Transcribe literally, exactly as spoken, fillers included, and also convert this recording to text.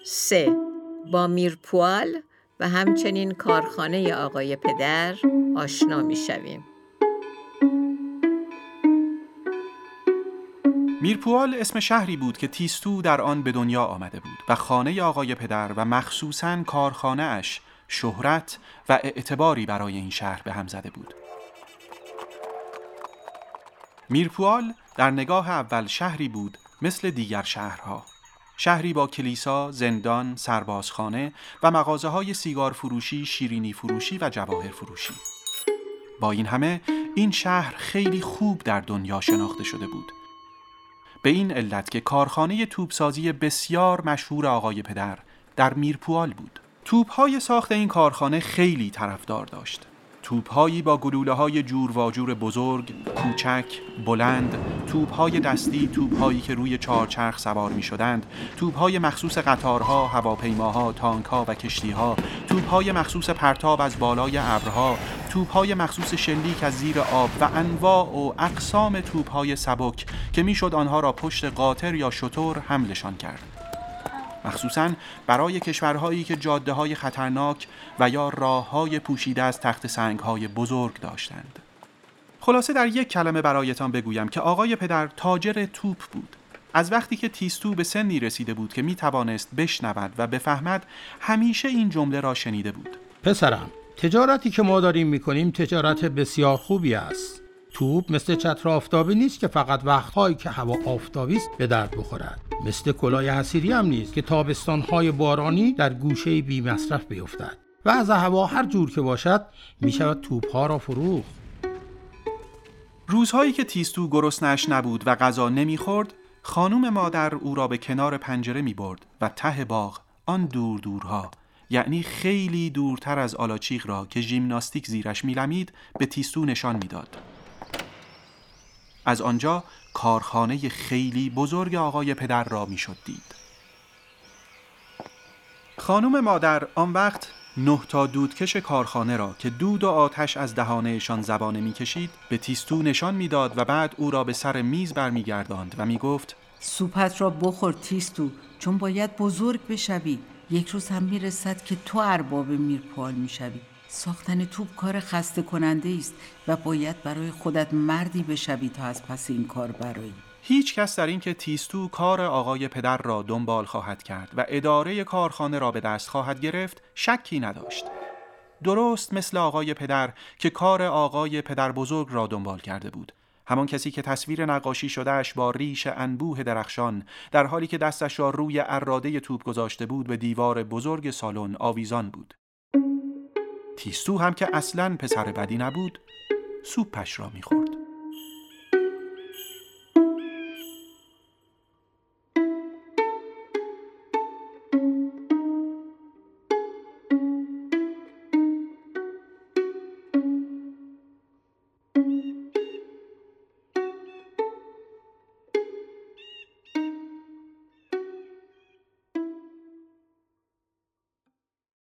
سه. با میرپوال و همچنین کارخانه آقای پدر آشنا می شویم. میرپوال اسم شهری بود که تیستو در آن به دنیا آمده بود و خانه آقای پدر و مخصوصاً کارخانه اش شهرت و اعتباری برای این شهر به هم زده بود. میرپوال در نگاه اول شهری بود مثل دیگر شهرها. شهری با کلیسا، زندان، سربازخانه و مغازه‌های سیگار فروشی، شیرینی فروشی و جواهر فروشی. با این همه این شهر خیلی خوب در دنیا شناخته شده بود. به این علت که کارخانه توپسازی بسیار مشهور آقای پدر در میرپوال بود. توپ‌های ساخت این کارخانه خیلی طرفدار داشت. توپ‌هایی با گلوله‌های جور و جور بزرگ، کوچک، بلند، توپ‌های دستی، توپ‌هایی که روی چهارچرخ سوار می‌شدند، توپ‌های مخصوص قطارها، هواپیماها، تانک‌ها و کشتی‌ها، توپ‌های مخصوص پرتاب از بالای ابرها، توپ‌های مخصوص شلیک از زیر آب و انواع و اقسام توپ‌های سبک که می‌شد آنها را پشت قاطر یا شتر حملشان کرد. مخصوصاً برای کشورهایی که جاده‌های خطرناک و یا راه‌های پوشیده از تخت سنگ‌های بزرگ داشتند. خلاصه در یک کلمه برایتان بگویم که آقای پدر تاجر توپ بود. از وقتی که تیستو به سنی رسیده بود که می‌توانست بشنود و بفهمد، همیشه این جمله را شنیده بود: پسرم، تجارتی که ما داریم می‌کنیم تجارت بسیار خوبی است. توپ مثل چتر آفتابی نیست که فقط وقت‌هایی که هوا آفتابی است به درد بخورد. مثل کلاه حصیری هم نیست که تابستان‌های بارانی در گوشه بی مصرف بیفتد. و از هوا هر جور که باشد می‌شود توپ‌ها را فروخت. روزهایی که تیستو گرسنه‌اش نبود و غذا نمی‌خورد، خانم مادر او را به کنار پنجره می‌برد و ته باغ، آن دور دورها، یعنی خیلی دورتر از آلاچیق را که ژیمناستیک زیرش می‌لمید، به تیستو نشان می‌داد. از آنجا کارخانه خیلی بزرگ آقای پدر را میشد دید. خانم مادر آن وقت نه تا دودکش کارخانه را که دود و آتش از دهانهشان زبانه میکشید به تیستو نشان میداد و بعد او را به سر میز برمیگرداند و میگفت: سوپت را بخور تیستو، چون باید بزرگ بشوی. یک روز هم میرسد که تو ارباب میرپوال میشوی. ساختن توپ کار خسته کننده است و باید برای خودت مردی بشوی تا از پس این کار برایی. هیچ کس در این که تیستو کار آقای پدر را دنبال خواهد کرد و اداره کارخانه را به دست خواهد گرفت شکی نداشت. درست مثل آقای پدر که کار آقای پدر بزرگ را دنبال کرده بود. همان کسی که تصویر نقاشی شدهش با ریش انبوه درخشان در حالی که دستش را روی اراده توپ گذاشته بود به دیوار بزرگ سالن آویزان بود. تیستو هم که اصلاً پسر بدی نبود، سوپش را می‌خورد.